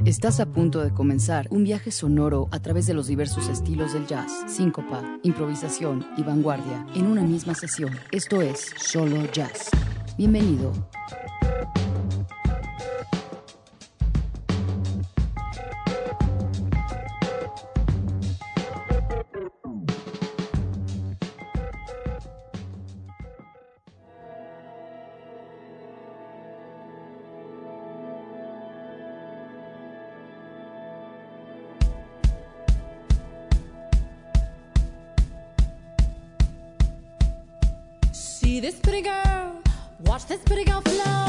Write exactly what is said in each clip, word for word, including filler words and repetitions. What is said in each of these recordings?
Estás a punto de comenzar un viaje sonoro a través de los diversos estilos del jazz, síncopa, improvisación y vanguardia en una misma sesión. Esto es Solo Jazz. Bienvenido. See this pretty girl, watch this pretty girl flow.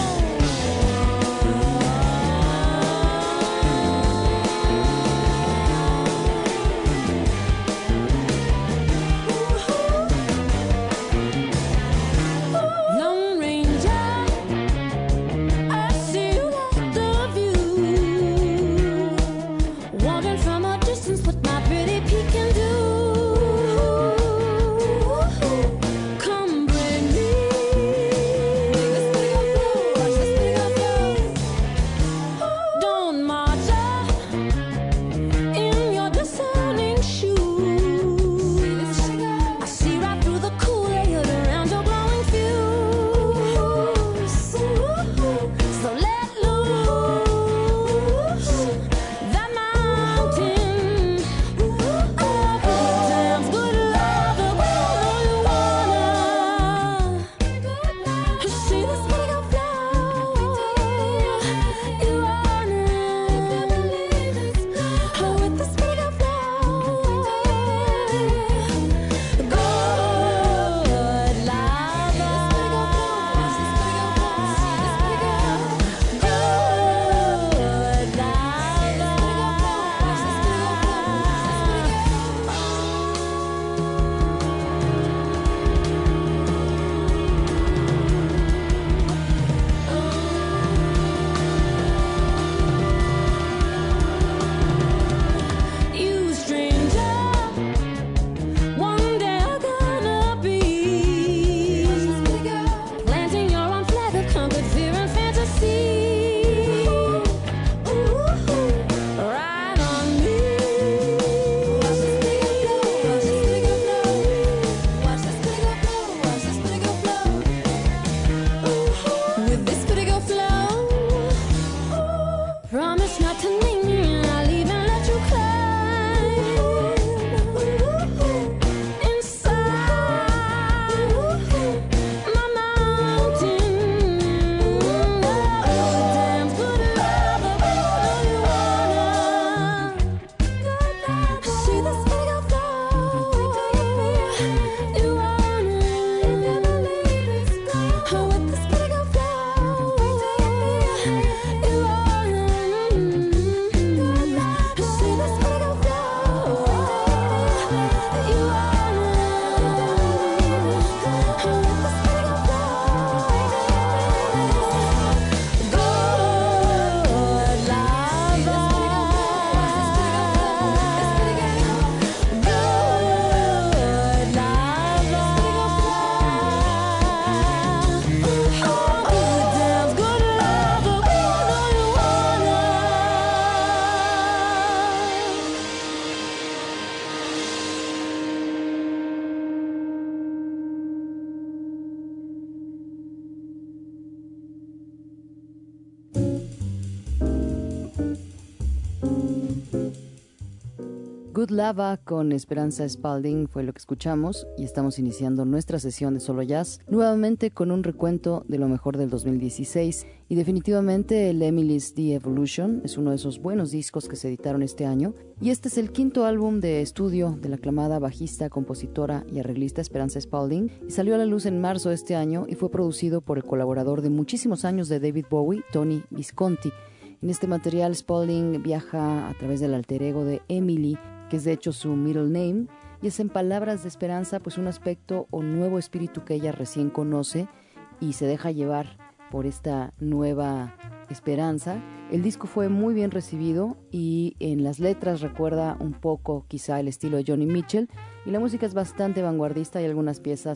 Good Lava con Esperanza Spalding fue lo que escuchamos y estamos iniciando nuestra sesión de Solo Jazz nuevamente con un recuento de lo mejor del dos mil dieciséis y definitivamente el Emily's The Evolution es uno de esos buenos discos que se editaron este año y este es el quinto álbum de estudio de la aclamada bajista, compositora y arreglista Esperanza Spalding y salió a la luz en marzo de este año y fue producido por el colaborador de muchísimos años de David Bowie, Tony Visconti. En este material Spalding viaja a través del alter ego de Emily, que es de hecho su middle name, y es en palabras de Esperanza pues un aspecto o nuevo espíritu que ella recién conoce y se deja llevar por esta nueva esperanza. El disco fue muy bien recibido y en las letras recuerda un poco quizá el estilo de Johnny Mitchell y la música es bastante vanguardista y algunas piezas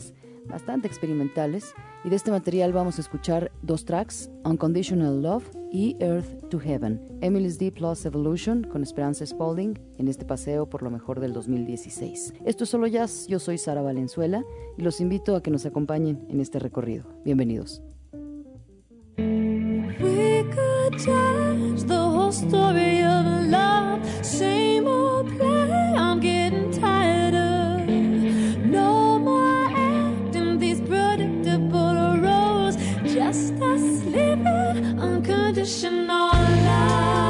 bastante experimentales, y de este material vamos a escuchar dos tracks, Unconditional Love y Earth to Heaven. Emily's D Plus Evolution con Esperanza Spalding en este paseo por lo mejor del dos mil dieciséis. Esto es Solo Jazz, yo soy Sara Valenzuela y los invito a que nos acompañen en este recorrido. Bienvenidos. We could change the whole story of love. Same old play, I'm getting tired of. No more acting these predictable roles. Just us living unconditional love.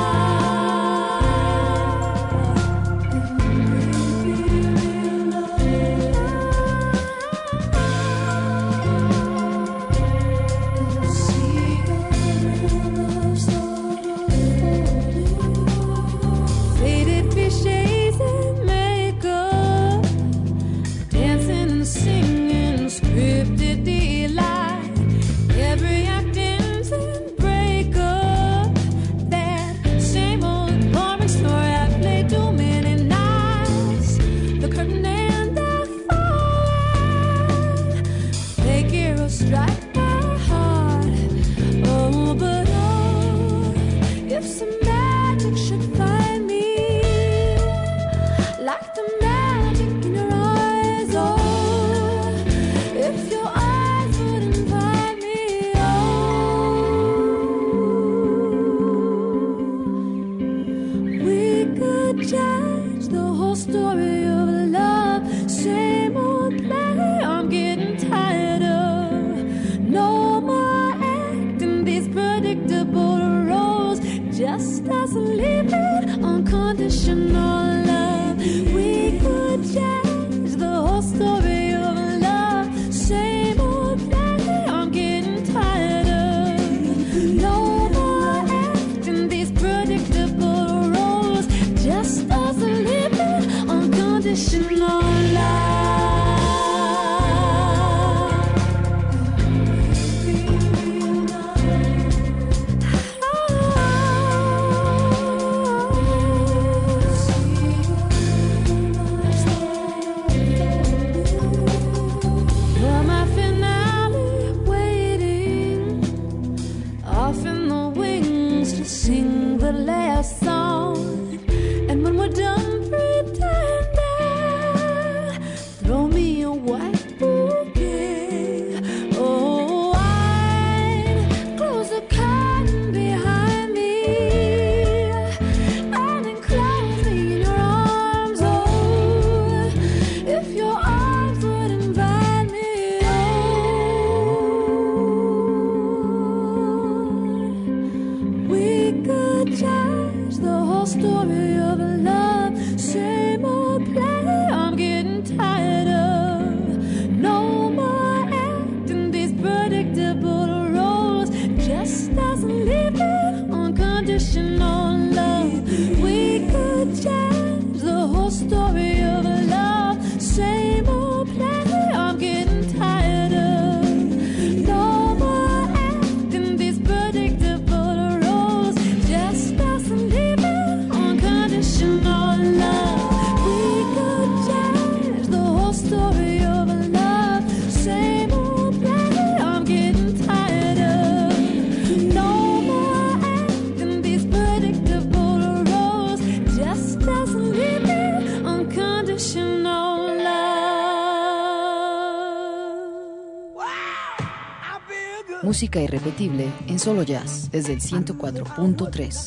Música irrepetible en Solo Jazz desde el ciento cuatro punto tres.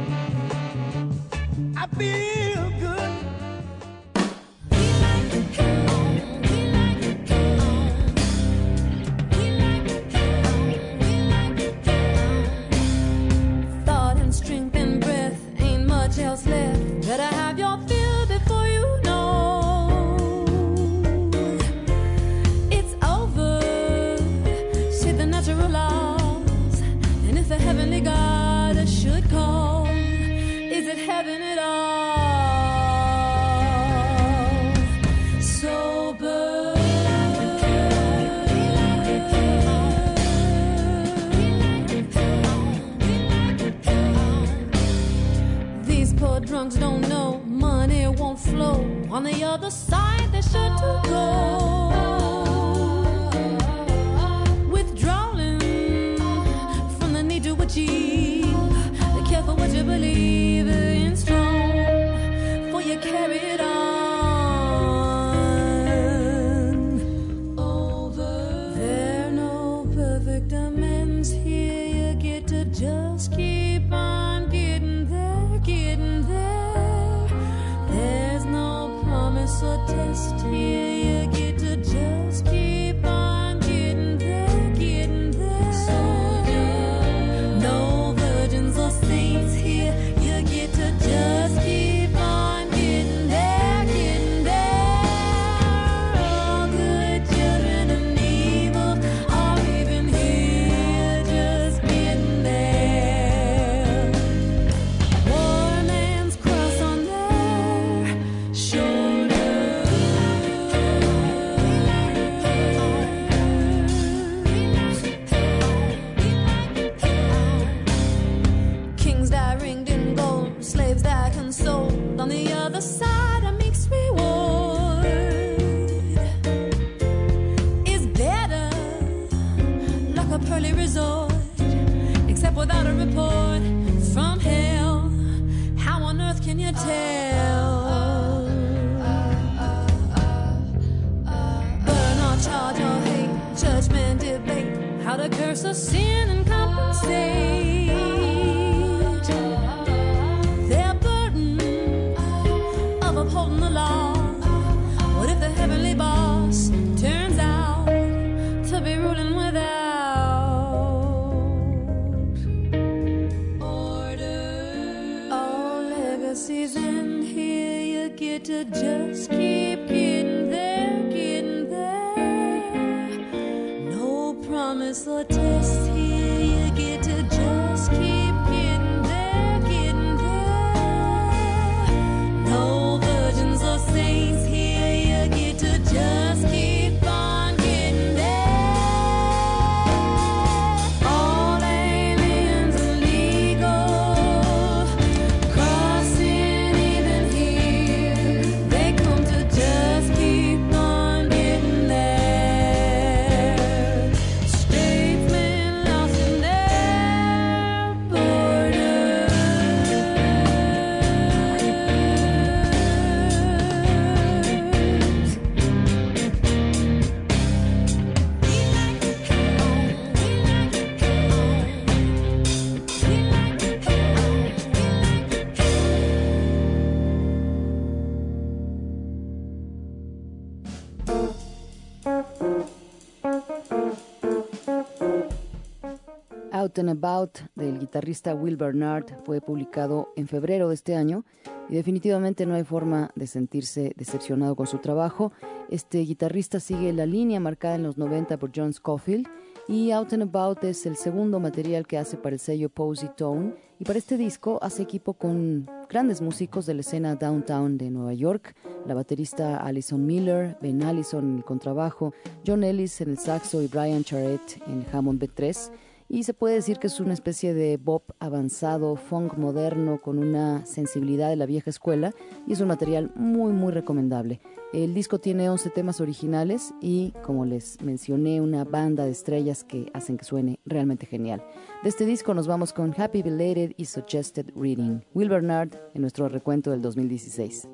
Drunks don't know money won't flow. On the other side, they're sure to go. achieve. Be careful what you believe in, strong, for you carry it on. Over. There are no perfect amends here. You get to just keep on getting there, getting there. There's no promise or test here. You get to just keep on getting there, getting there. Soldier. No virgins or saints here. You get to just keep on getting there, getting there. All good children of evil are even here, just getting there. War man's cross on their shoulder. Kings die ringed in gold, slaves die consoled. On the other side, a meek's reward is better, like a pearly resort, except without a report from hell. How on earth can you tell? Burn or charge or hate, judgment, debate, how to curse or sin and compensate. Their burden of upholding the law. What if the heavenly boss turns out to be ruling without order? All legacies end here. You get to just keep getting there, getting there. No promise or test here. You get to just keep getting there, getting there. No virgins or saints here. You get to just keep on getting there. All aliens and legal, crossing even here. They come to just keep on getting there. Statesmen lost in their borders. Out and About del guitarrista Will Bernard fue publicado en febrero de este año y definitivamente no hay forma de sentirse decepcionado con su trabajo. Este guitarrista sigue la línea marcada en los noventa por John Scofield y Out and About es el segundo material que hace para el sello Posy Tone, y para este disco hace equipo con grandes músicos de la escena downtown de Nueva York, la baterista Alison Miller, Ben Allison en el contrabajo, John Ellis en el saxo y Brian Charette en el Hammond B tres. Y se puede decir que es una especie de bop avanzado, funk moderno con una sensibilidad de la vieja escuela, y es un material muy muy recomendable. El disco tiene once temas originales y, como les mencioné, una banda de estrellas que hacen que suene realmente genial. De este disco nos vamos con Happy Belated y Suggested Reading. Will Bernard en nuestro recuento del dos mil dieciséis.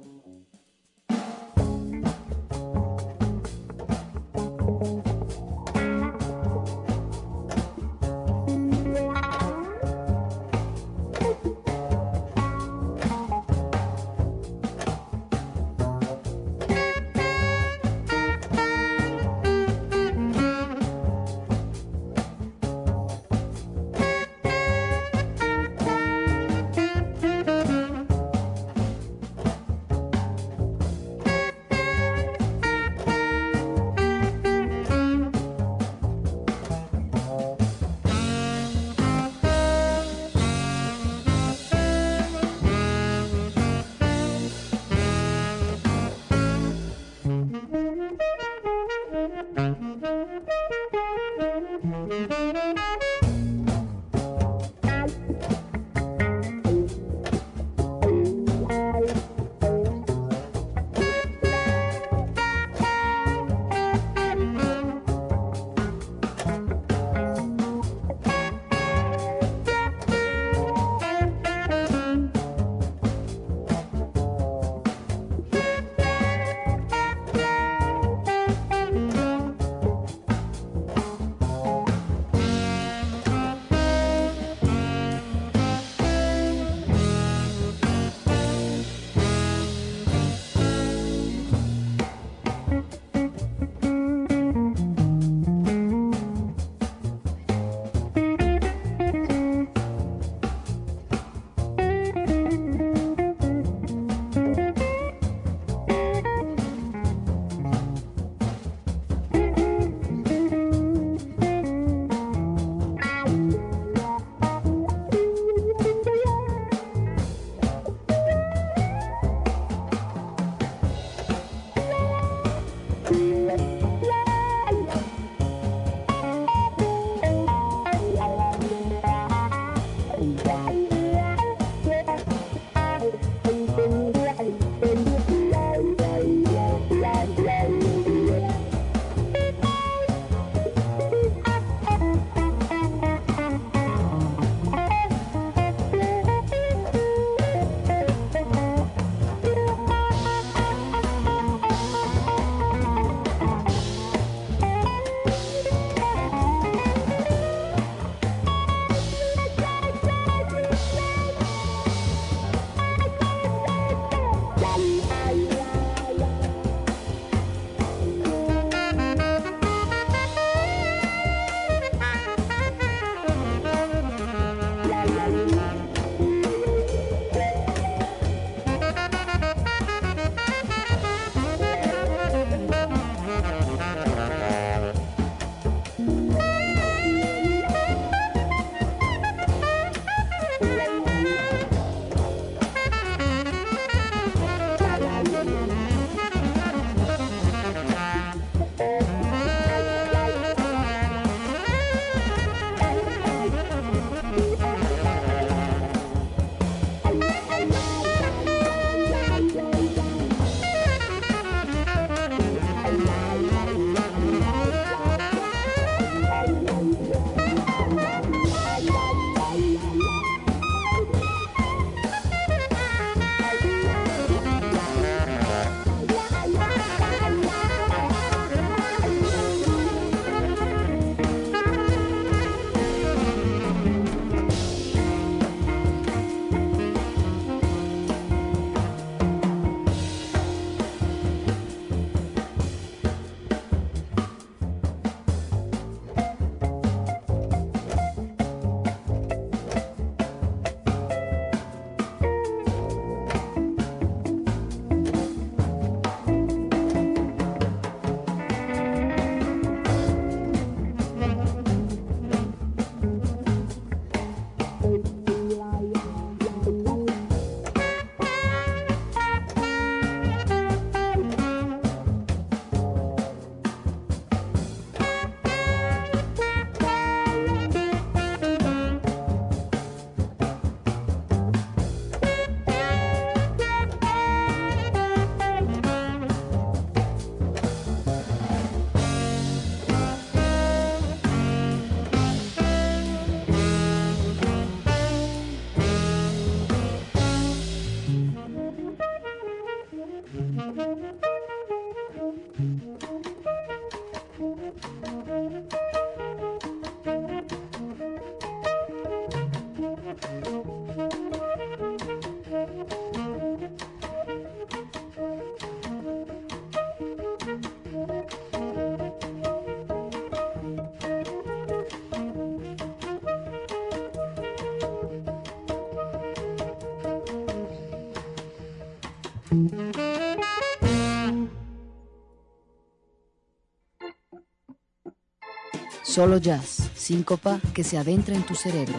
Solo jazz, síncopa que se adentra en tu cerebro.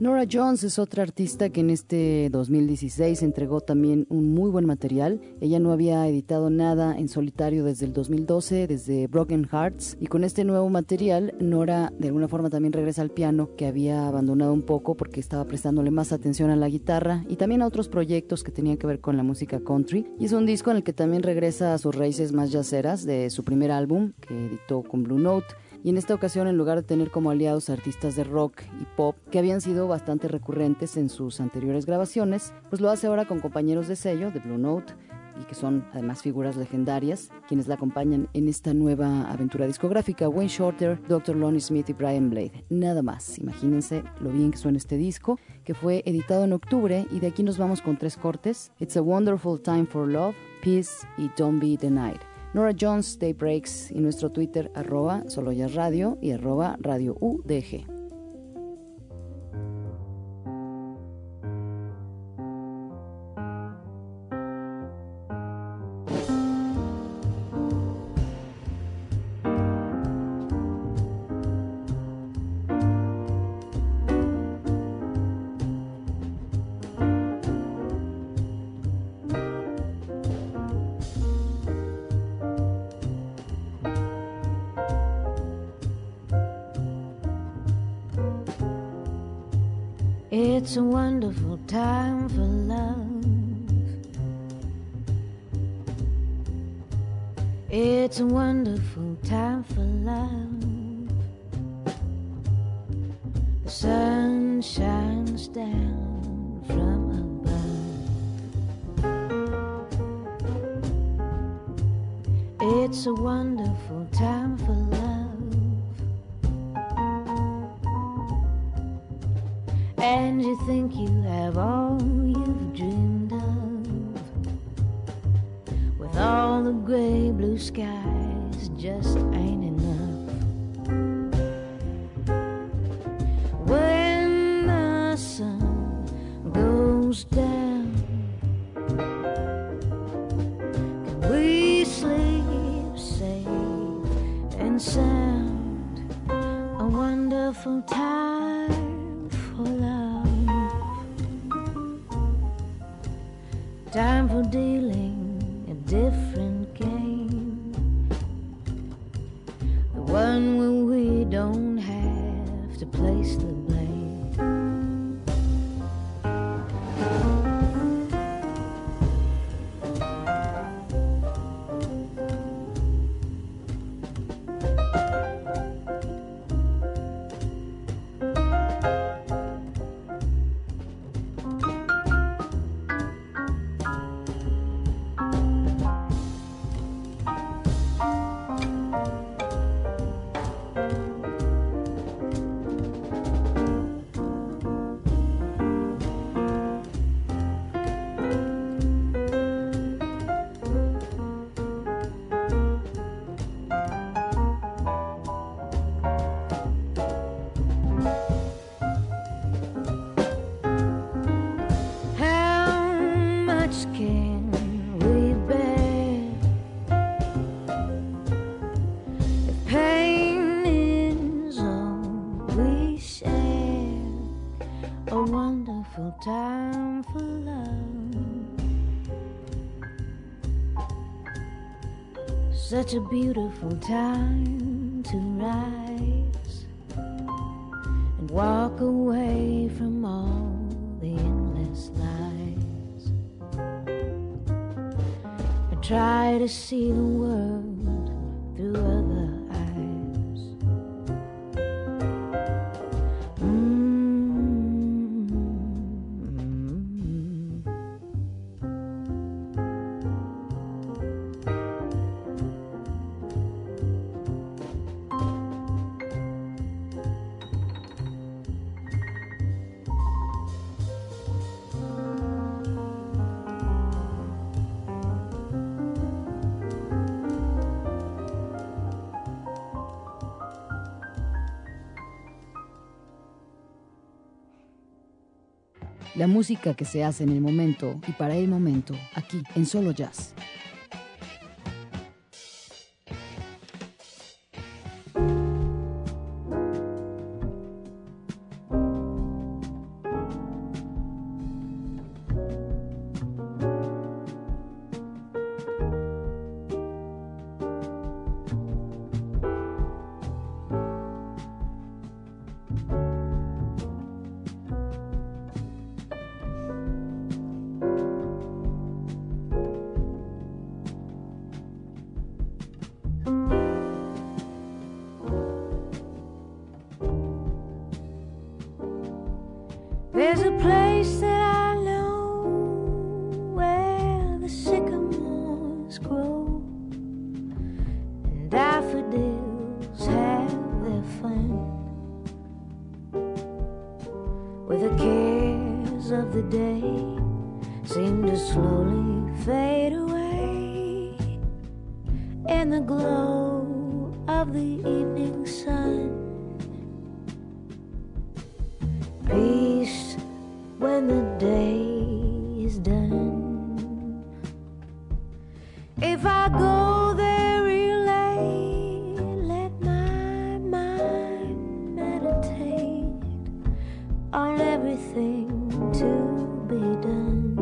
Norah Jones es otra artista que en este dos mil dieciséis entregó también un muy buen material. Ella no había editado nada en solitario desde el dos mil doce, desde Broken Hearts, y con este nuevo material Norah de alguna forma también regresa al piano, que había abandonado un poco porque estaba prestándole más atención a la guitarra y también a otros proyectos que tenían que ver con la música country. Y es un disco en el que también regresa a sus raíces más jazzeras de su primer álbum que editó con Blue Note. Y en esta ocasión, en lugar de tener como aliados artistas de rock y pop que habían sido bastante recurrentes en sus anteriores grabaciones, pues lo hace ahora con compañeros de sello de Blue Note y que son además figuras legendarias quienes la acompañan en esta nueva aventura discográfica: Wayne Shorter, doctor Lonnie Smith y Brian Blade. Nada más, imagínense lo bien que suena este disco, que fue editado en octubre, y de aquí nos vamos con tres cortes: It's a Wonderful Time for Love, Peace y Don't Be Denied. Norah Jones, Day Breaks, y nuestro Twitter arroba soloyasradio y arroba radio U D G. It's a wonderful time for love. It's a wonderful time for love. The sun shines down from above. It's a wonderful time for love. And you think you have all you've dreamed of, with all the gray blue skies just ain't enough. When the sun goes down, can we sleep safe and sound? A wonderful time for love. Time for dealing a different game, the one where we don't have to place the blame. Time for love, such a beautiful time to rise and walk away from all the endless lies. I try to see the world through other eyes. Mm. La música que se hace en el momento y para el momento, aquí en Solo Jazz. to slowly fade away in the glow of the evening sun. Peace when the day is done. If I go there real late, let my mind meditate on everything to be done.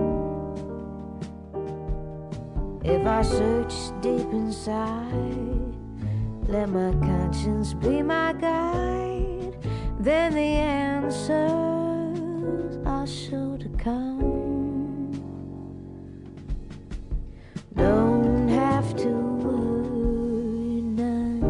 If I search deep inside, let my conscience be my guide, then the answers are sure to come. Don't have to worry none.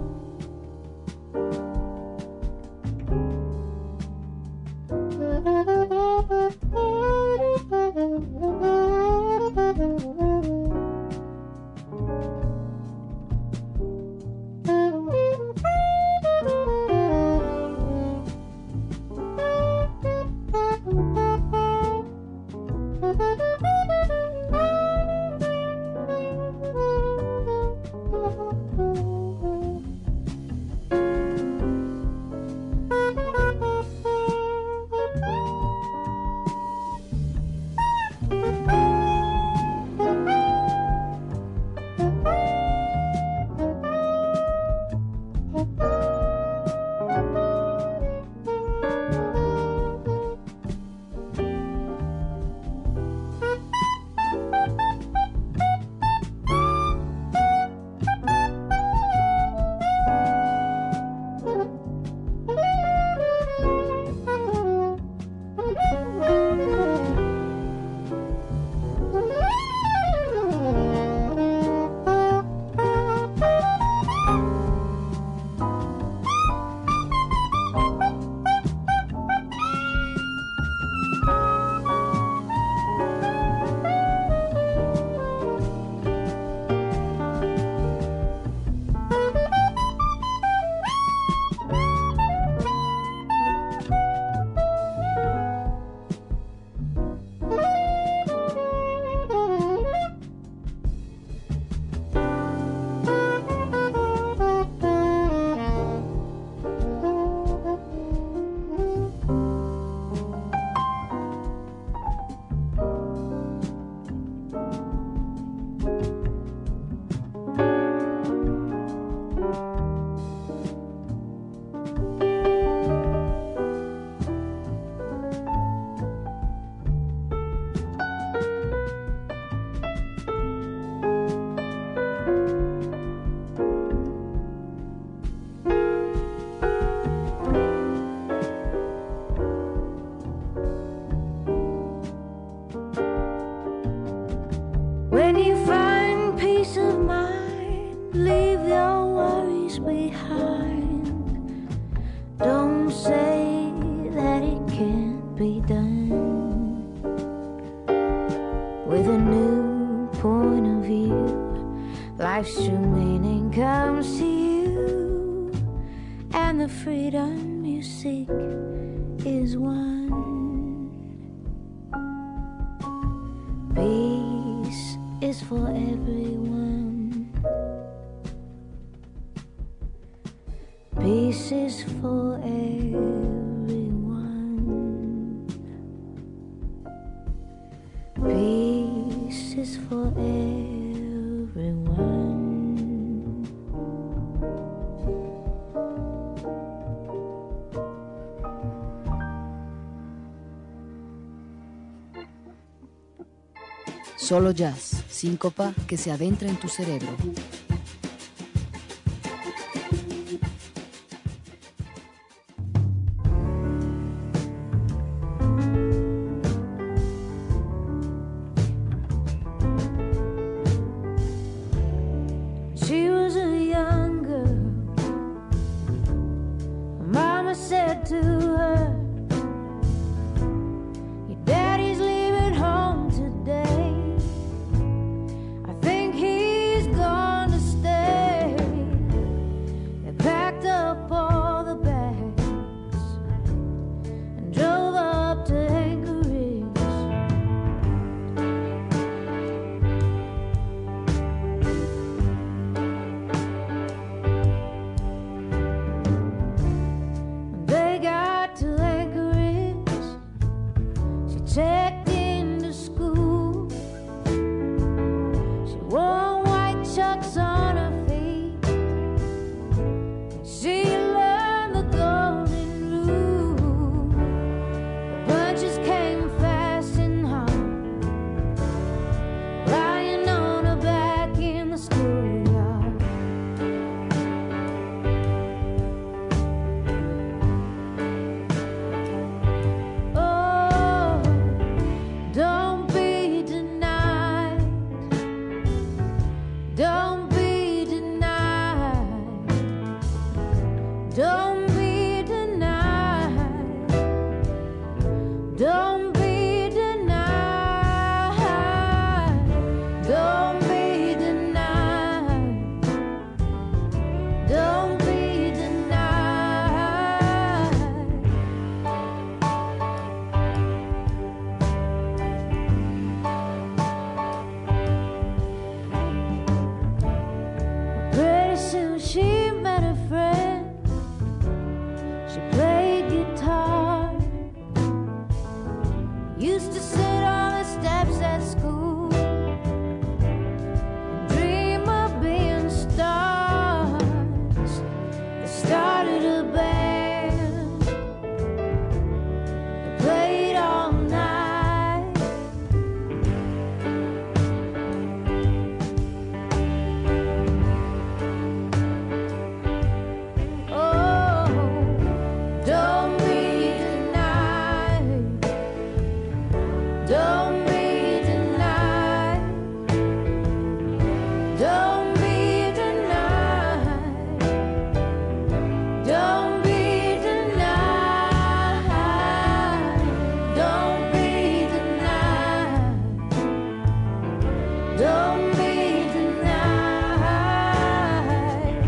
When you find peace of mind, leave your worries behind. Don't say that it can't be done. With a new point of view, life's true meaning comes to you, and the freedom you seek is won. Peace is for everyone. Peace is for everyone. Peace is for everyone. Solo jazz, síncopa que se adentra en tu cerebro. She was a young girl. Mama said to her, "Your daddy's leaving home today. I think he's gone to chucks on her feet. She learned the golden rule. The punches came fast and hard, lying on her back in the schoolyard. Oh, don't be denied. Don't be denied. Don't be denied. Don't be denied. Don't be denied. Don't be denied. Pretty soon she met a friend. She played guitar. Used to sit on the steps at school and dream of being stars. They started a band. They played all night. Oh, don't be denied. Don't be denied. Don't be denied. Don't be denied. Don't be denied. Don't be denied.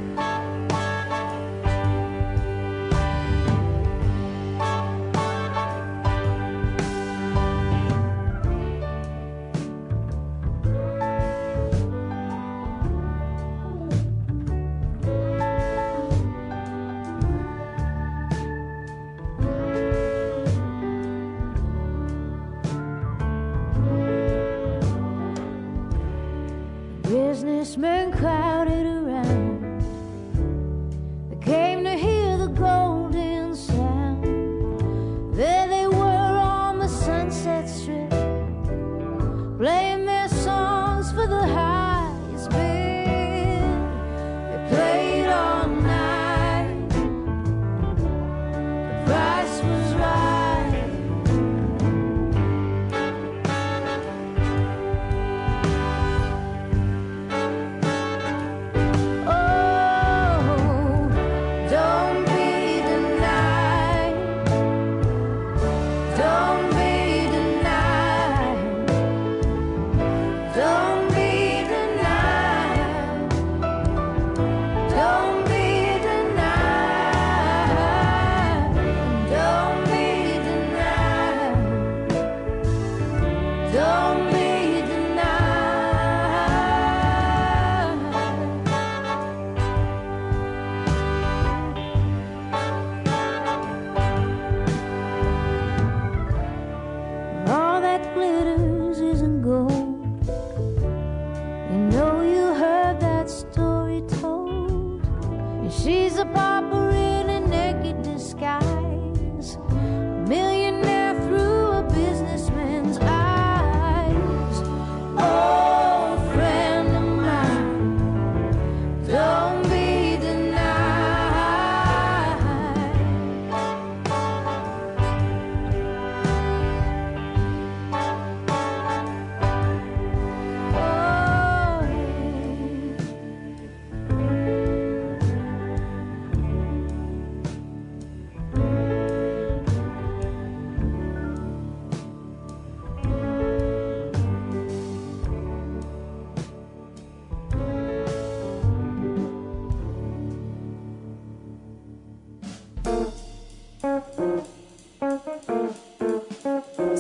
Businessmen crowded around. They came to hear the golden sound. There they were on the Sunset Strip, playing their songs for the highest bid. They played all night. The price was right. Oh, don't be denied. Don't be denied.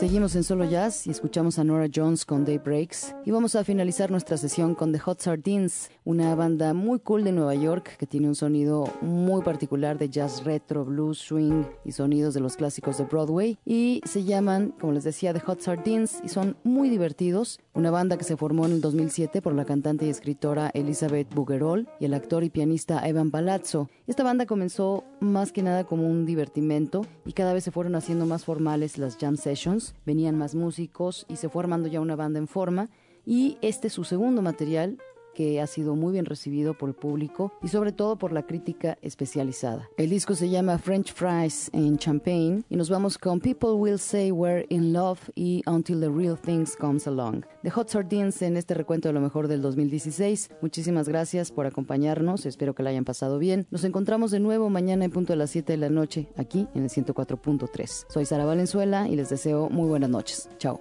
Seguimos en Solo Jazz y escuchamos a Nora Jones con Daybreaks y vamos a finalizar nuestra sesión con The Hot Sardines, una banda muy cool de Nueva York que tiene un sonido muy particular de jazz retro, blues, swing y sonidos de los clásicos de Broadway y se llaman, como les decía, The Hot Sardines y son muy divertidos. Una banda que se formó en el dos mil siete por la cantante y escritora Elizabeth Bouguereau y el actor y pianista Evan Palazzo. Esta banda comenzó más que nada como un divertimento y cada vez se fueron haciendo más formales las jam sessions, venían más músicos y se fue armando ya una banda en forma y este es su segundo material que ha sido muy bien recibido por el público y sobre todo por la crítica especializada. El disco se llama French Fries and Champagne y nos vamos con People Will Say We're in Love y Until the Real Things Comes Along. The Hot Sardines en este recuento de lo mejor del dos mil dieciséis. Muchísimas gracias por acompañarnos, espero que la hayan pasado bien. Nos encontramos de nuevo mañana en punto de las siete de la noche aquí en el ciento cuatro punto tres. Soy Sara Valenzuela y les deseo muy buenas noches. Chao.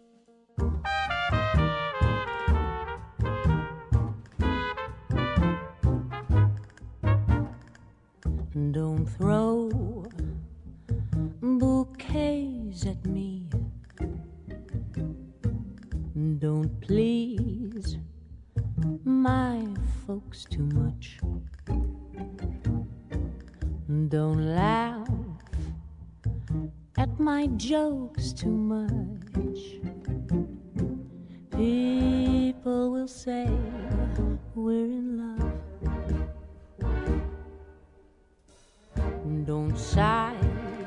Don't throw bouquets at me. Don't please my folks too much. Don't laugh at my jokes too much. People will say we're in love. Don't sigh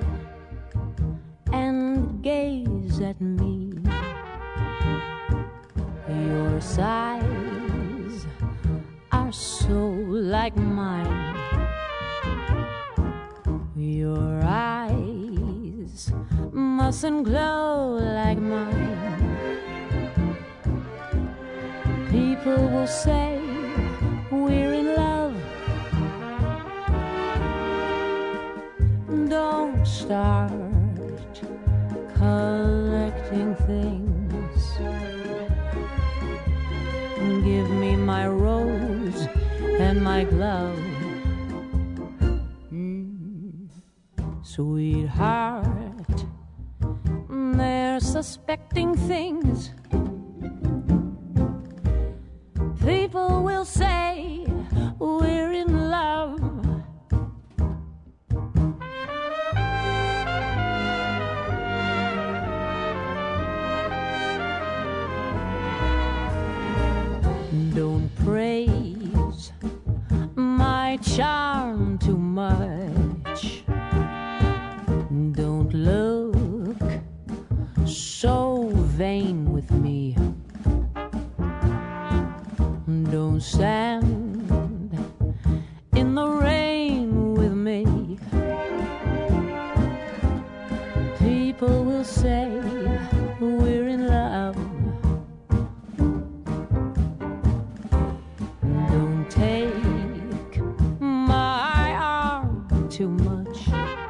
and gaze at me. Your sighs are so like mine. Your eyes mustn't glow like mine. People will say we're in love. Don't start collecting things. Give me my rose and my glove. Mm, sweetheart, they're suspecting things. People will say we're in love. Don't praise my charm too much. Don't look so vain with me. Don't stand in the rain with me. People will say we're in love. Don't take my arm too much.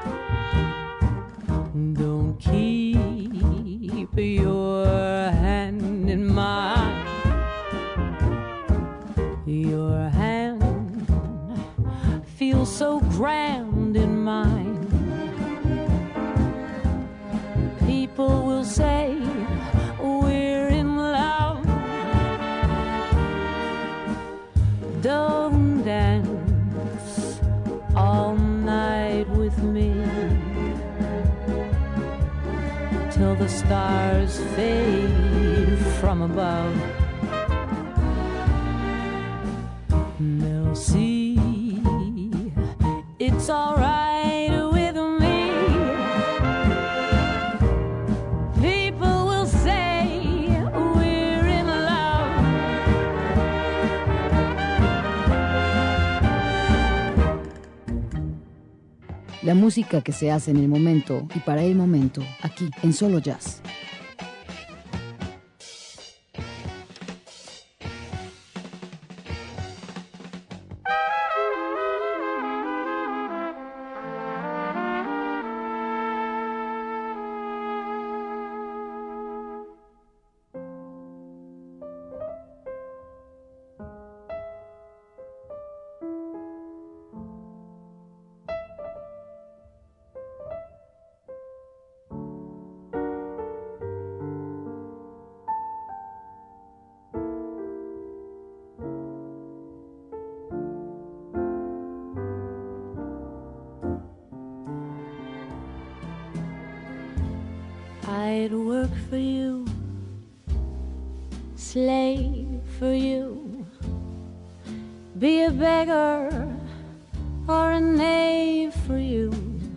Don't keep your hand in mine. Your hand feels so grand in mine. People will say we're in love. Don't dance all night with me till the stars fade from above. They'll see it's all right with me. People will say we're in love. La música que se hace en el momento y para el momento, aquí en Solo Jazz. work for you, slave for you, be a beggar or a knave for you.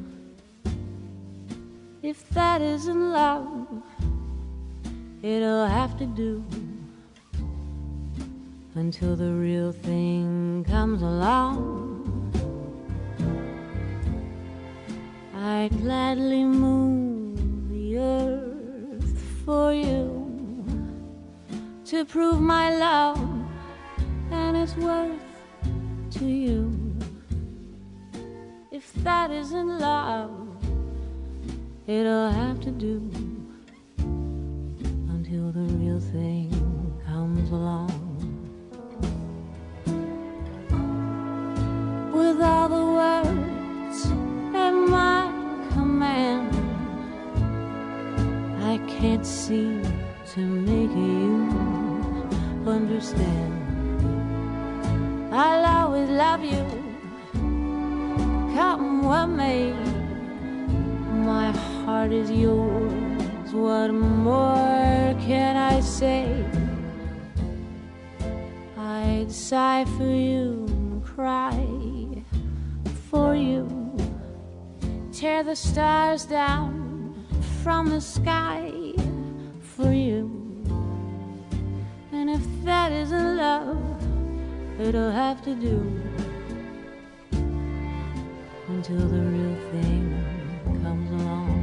If that isn't love, it'll have to do until the real thing comes along. I'd gladly move the earth for you to prove my love and its worth to you. If that isn't love, it'll have to do until the real thing comes along. With all the words at my command, I can't seem to make you understand. I'll always love you, come what may. My heart is yours, what more can I say? I'd sigh for you, cry for you, tear the stars down from the sky for you. And if that isn't love, it'll have to do until the real thing comes along.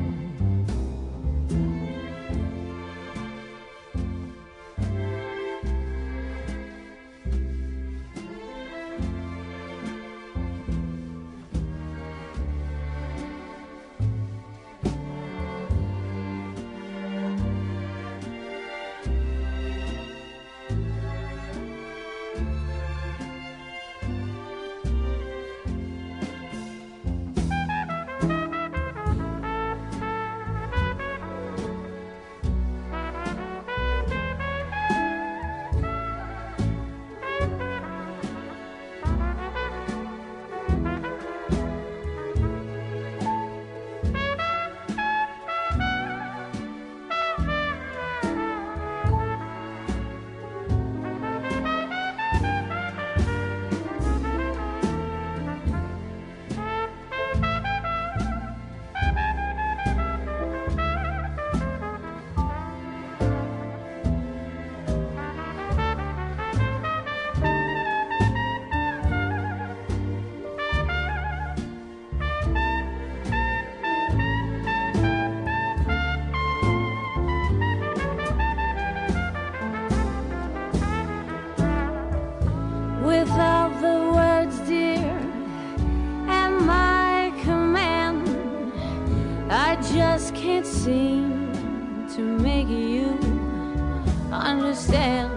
Without the words, dear, and my command, I just can't seem to make you understand.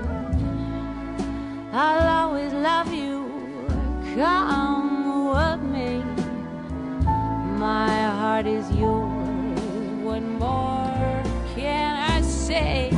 I'll always love you, come what may. My heart is yours, what more can I say?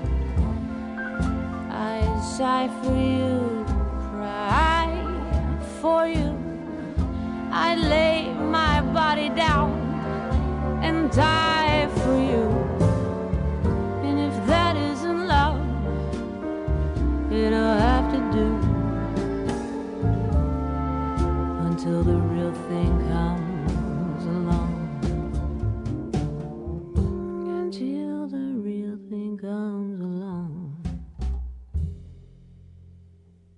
I sigh for you, cry for you, I lay my body down and die for you. And if that isn't love, it'll have to do until the real thing comes